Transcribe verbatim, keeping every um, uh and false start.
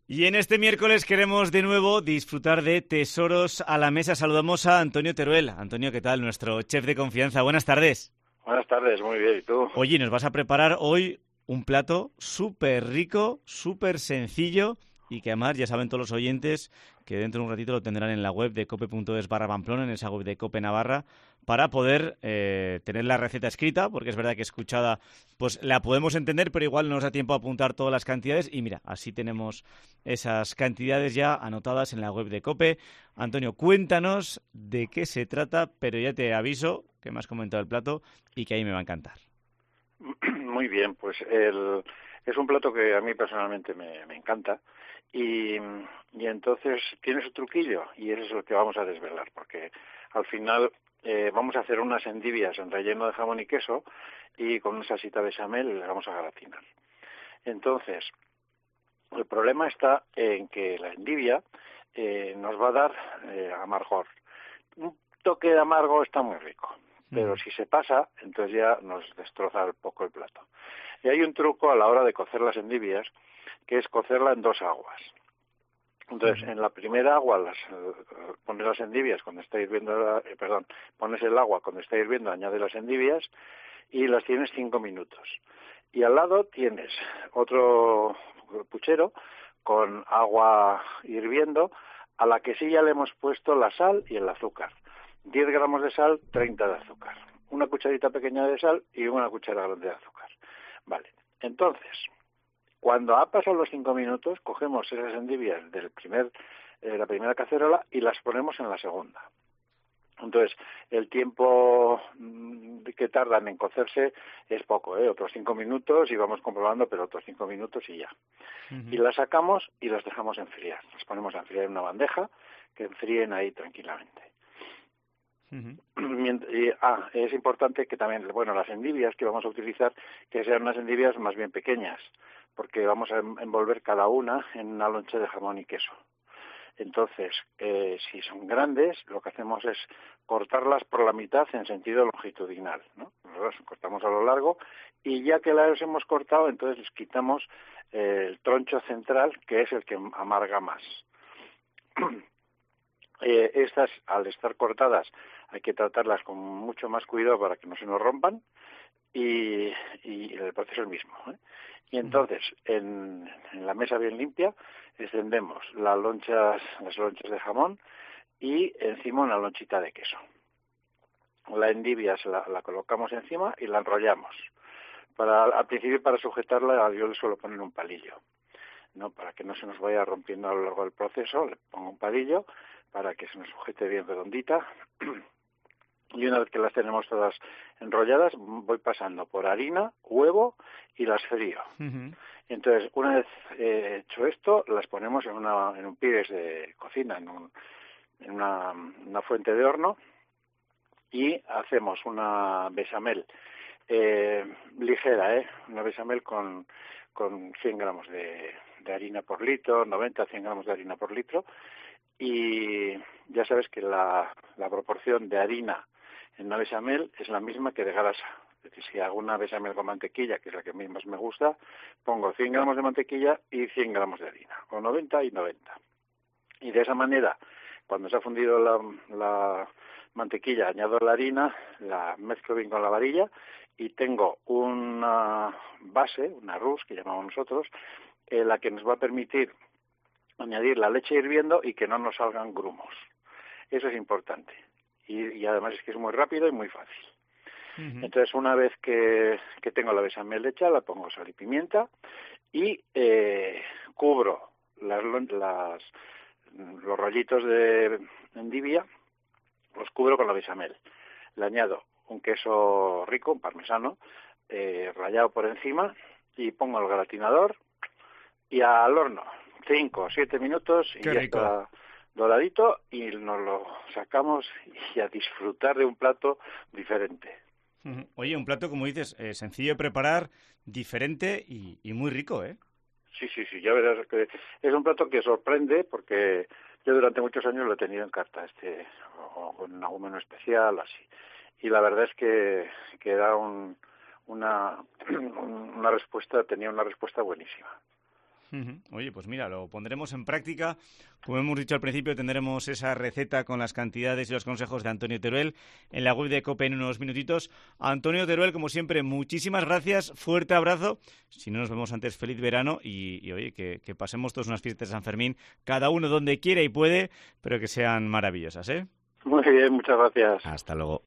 Y en este miércoles queremos de nuevo disfrutar de tesoros a la mesa. Saludamos a Antonio Teruel. Antonio, ¿qué tal? Nuestro chef de confianza. Buenas tardes. Buenas tardes, muy bien. ¿Y tú? Oye, nos vas a preparar hoy un plato súper rico, súper sencillo y que además ya saben todos los oyentes que dentro de un ratito lo tendrán en la web de cope punto es barra Pamplona, en esa web de Cope Navarra, para poder eh, tener la receta escrita, porque es verdad que escuchada pues la podemos entender, pero igual no nos da tiempo a apuntar todas las cantidades y mira, así tenemos esas cantidades ya anotadas en la web de Cope. Antonio, cuéntanos de qué se trata, pero ya te aviso que me has comentado el plato y que ahí me va a encantar. Muy bien, pues el, es un plato que a mí personalmente me, me encanta y, y entonces tiene su truquillo y eso es lo que vamos a desvelar, porque al final eh, vamos a hacer unas endivias en relleno de jamón y queso y con una salsita bechamel las vamos a gratinar. Entonces, el problema está en que la endivia eh, nos va a dar eh, amargor. Un toque de amargo está muy rico, pero si se pasa, entonces ya nos destroza un poco el plato. Y hay un truco a la hora de cocer las endivias, que es cocerla en dos aguas. Entonces, en la primera agua las uh, pones las endivias cuando está hirviendo, la, eh, perdón, pones el agua cuando está hirviendo, añades las endivias y las tienes cinco minutos. Y al lado tienes otro puchero con agua hirviendo, a la que sí ya le hemos puesto la sal y el azúcar. diez gramos de sal, treinta de azúcar. Una cucharita pequeña de sal y una cuchara grande de azúcar. Vale, entonces, cuando ha pasado los cinco minutos, cogemos esas endivias del primer, eh, la primera cacerola y las ponemos en la segunda. Entonces, el tiempo que tardan en cocerse es poco, ¿eh? Otros cinco minutos y vamos comprobando, pero otros cinco minutos y ya. Uh-huh. Y las sacamos y las dejamos enfriar. Las ponemos a enfriar en una bandeja, que enfríen ahí tranquilamente. Uh-huh. Y, ah, es importante que también, bueno, las endivias que vamos a utilizar, que sean unas endivias más bien pequeñas, porque vamos a envolver cada una en una loncha de jamón y queso. Entonces, eh, si son grandes, lo que hacemos es cortarlas por la mitad en sentido longitudinal, ¿no? Las cortamos a lo largo y ya que las hemos cortado, entonces les quitamos eh, el troncho central, que es el que amarga más. eh, estas, al estar cortadas, hay que tratarlas con mucho más cuidado para que no se nos rompan y, y el proceso es el mismo, ¿eh? Y entonces, en, en la mesa bien limpia, extendemos las lonchas, las lonchas de jamón y encima una lonchita de queso. La endivia se la, la colocamos encima y la enrollamos. Para, al principio, para sujetarla, yo le suelo poner un palillo, ¿no? Para que no se nos vaya rompiendo a lo largo del proceso, le pongo un palillo para que se nos sujete bien redondita. Y una vez que las tenemos todas enrolladas, voy pasando por harina, huevo y las frío. Uh-huh. Entonces, una vez eh, hecho esto, las ponemos en, una, en un pires de cocina, en, un, en una, una fuente de horno, y hacemos una bechamel eh, ligera, ¿eh? Una bechamel con, con cien gramos de, de harina por litro, noventa a cien gramos de harina por litro, y ya sabes que la, la proporción de harina en una bechamel es la misma que de grasa. Es decir, si hago una bechamel con mantequilla, que es la que a mí más me gusta, pongo cien gramos de mantequilla y cien gramos de harina, o noventa y noventa. Y de esa manera, cuando se ha fundido la, la mantequilla, añado la harina, la mezclo bien con la varilla y tengo una base, una rus, que llamamos nosotros, eh, la que nos va a permitir añadir la leche hirviendo y que no nos salgan grumos. Eso es importante. Y, y además es que es muy rápido y muy fácil. Uh-huh. Entonces, una vez que, que tengo la bechamel hecha, la pongo sal y pimienta y eh, cubro las, las, los rollitos de endivia, los cubro con la bechamel. Le añado un queso rico, un parmesano, eh, rallado por encima y pongo el gratinador y al horno. Cinco o siete minutos y Qué ya rico. Está doradito y nos lo sacamos y a disfrutar de un plato diferente. Oye, un plato, como dices, eh, sencillo de preparar, diferente y, y muy rico, ¿eh? Sí, sí, sí, ya verás que es un plato que sorprende porque yo durante muchos años lo he tenido en carta, este, o con algún menú especial, así. Y la verdad es que, que da un, una, una respuesta, tenía una respuesta buenísima. Oye, pues mira, lo pondremos en práctica. Como hemos dicho al principio, tendremos esa receta con las cantidades y los consejos de Antonio Teruel en la web de COPE en unos minutitos. Antonio Teruel, como siempre, muchísimas gracias, fuerte abrazo. Si no nos vemos antes, feliz verano y, y oye, que, que pasemos todas unas fiestas de San Fermín, cada uno donde quiera y puede, pero que sean maravillosas, ¿eh? Muy bien, muchas gracias. Hasta luego.